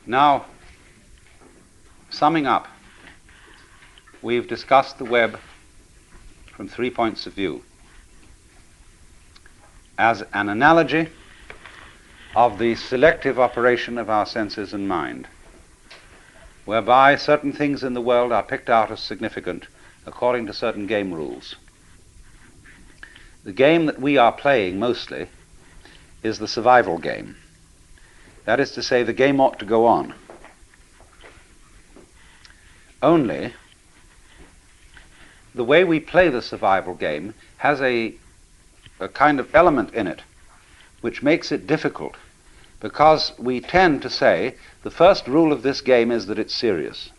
Now, summing up, we've discussed the web from 3 points of view. As an analogy of the selective operation of our senses and mind, whereby certain things in the world are picked out as significant according to certain game rules. The game that we are playing mostly is the survival game. That is to say, the game ought to go on. Only, the way we play the survival game has a kind of element in it which makes it difficult, because we tend to say the first rule of this game is that it's serious.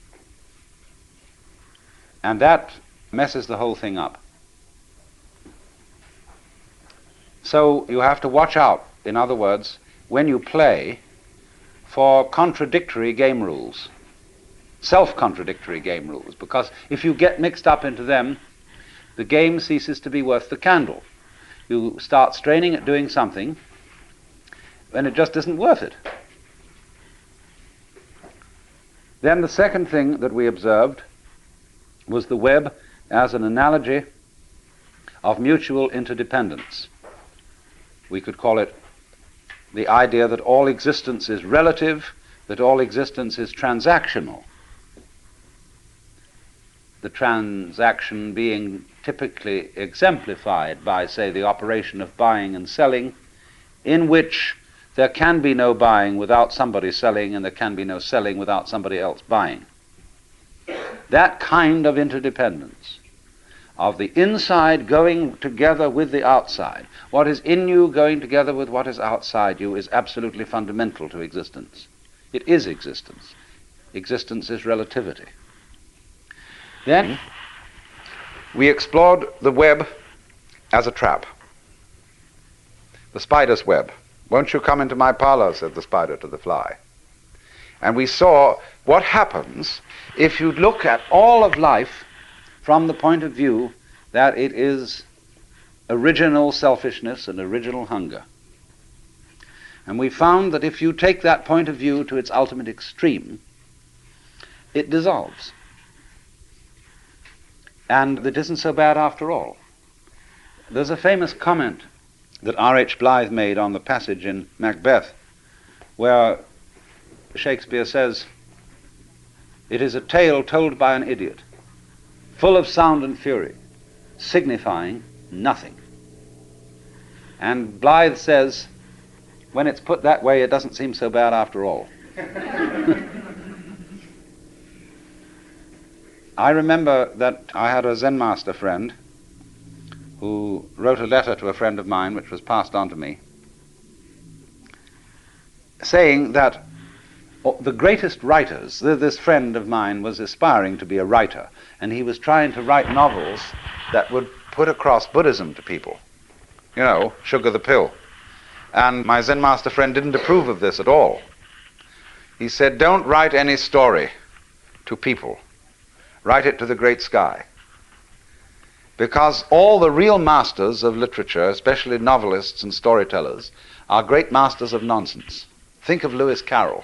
And that messes the whole thing up. So you have to watch out, in other words, when you play, for contradictory game rules, self-contradictory game rules, because if you get mixed up into them, the game ceases to be worth the candle. You start straining at doing something, and it just isn't worth it. Then the second thing that we observed was the web as an analogy of mutual interdependence. We could call it the idea that all existence is relative, that all existence is transactional. The transaction being typically exemplified by, say, the operation of buying and selling, in which there can be no buying without somebody selling, and there can be no selling without somebody else buying. That kind of interdependence, of the inside going together with the outside, what is in you going together with what is outside you, is absolutely fundamental to existence. It is existence. Existence is relativity. Then we explored the web as a trap. The spider's web. "Won't you come into my parlor," said the spider to the fly. And we saw what happens if you look at all of life from the point of view that it is original selfishness and original hunger. And we found that if you take that point of view to its ultimate extreme, it dissolves. And it isn't so bad after all. There's a famous comment that R.H. Blythe made on the passage in Macbeth, where Shakespeare says, "It is a tale told by an idiot, full of sound and fury, signifying nothing." And Blythe says, when it's put that way, it doesn't seem so bad after all. I remember that I had a Zen master friend who wrote a letter to a friend of mine, which was passed on to me, saying that the greatest writers, this friend of mine was aspiring to be a writer, and he was trying to write novels that would put across Buddhism to people. You know, Sugar the Pill. And my Zen master friend didn't approve of this at all. He said, "Don't write any story to people. Write it to the great sky." Because all the real masters of literature, especially novelists and storytellers, are great masters of nonsense. Think of Lewis Carroll.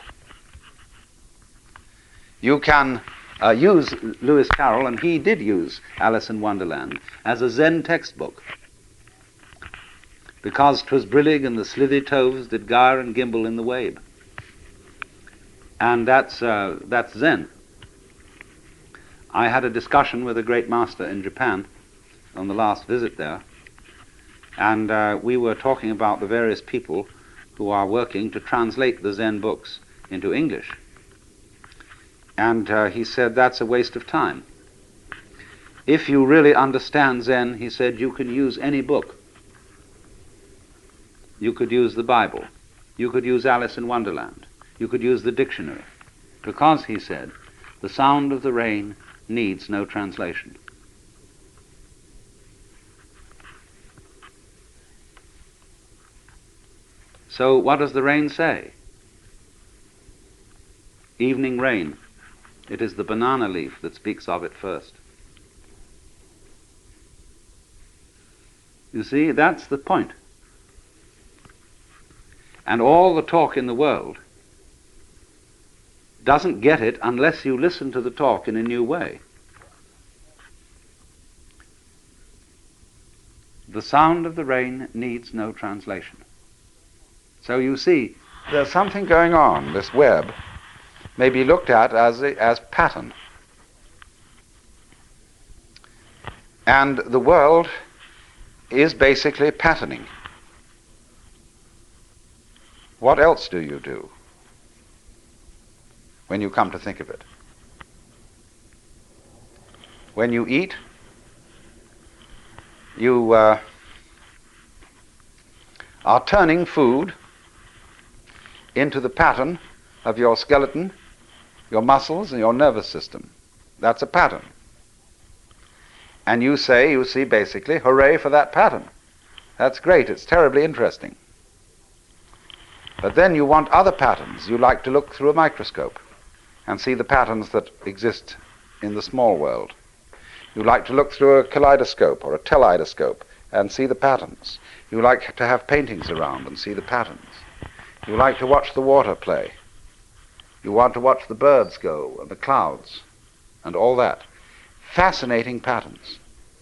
You can use Lewis Carroll, and he did use Alice in Wonderland, as a Zen textbook. Because 'twas brillig and the slithy toves did gyre and gimble in the wabe. And that's Zen. I had a discussion with a great master in Japan on the last visit there, and we were talking about the various people who are working to translate the Zen books into English. And he said, that's a waste of time. If you really understand Zen, he said, you can use any book. You could use the Bible. You could use Alice in Wonderland. You could use the dictionary. Because, he said, the sound of the rain needs no translation. So what does the rain say? Evening rain. It is the banana leaf that speaks of it first. You see, that's the point. And all the talk in the world doesn't get it unless you listen to the talk in a new way. The sound of the rain needs no translation. So you see, there's something going on. This web may be looked at as pattern. And the world is basically patterning. What else do you do when you come to think of it? When you eat, you are turning food into the pattern of your skeleton, your muscles, and your nervous system. That's a pattern. And you see basically, hooray for that pattern. That's great, it's terribly interesting. But then you want other patterns. You like to look through a microscope and see the patterns that exist in the small world. You like to look through a kaleidoscope or a teleidoscope and see the patterns. You like to have paintings around and see the patterns. You like to watch the water play. You want to watch the birds go and the clouds and all that. Fascinating patterns.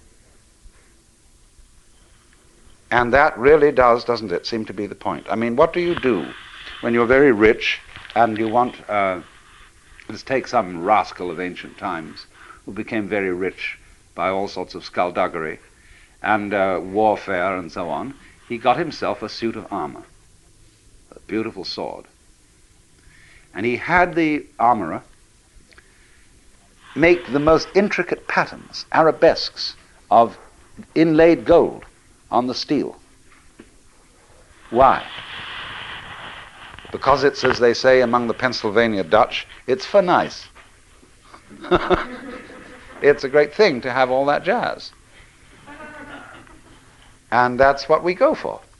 And that really does, doesn't it, seem to be the point. I mean, what do you do when you're very rich and you want, let's take some rascal of ancient times who became very rich by all sorts of skullduggery and warfare and so on. He got himself a suit of armor, a beautiful sword. And he had the armorer make the most intricate patterns, arabesques of inlaid gold on the steel. Why? Because it's, as they say among the Pennsylvania Dutch, it's for nice. It's a great thing to have all that jazz. And that's what we go for.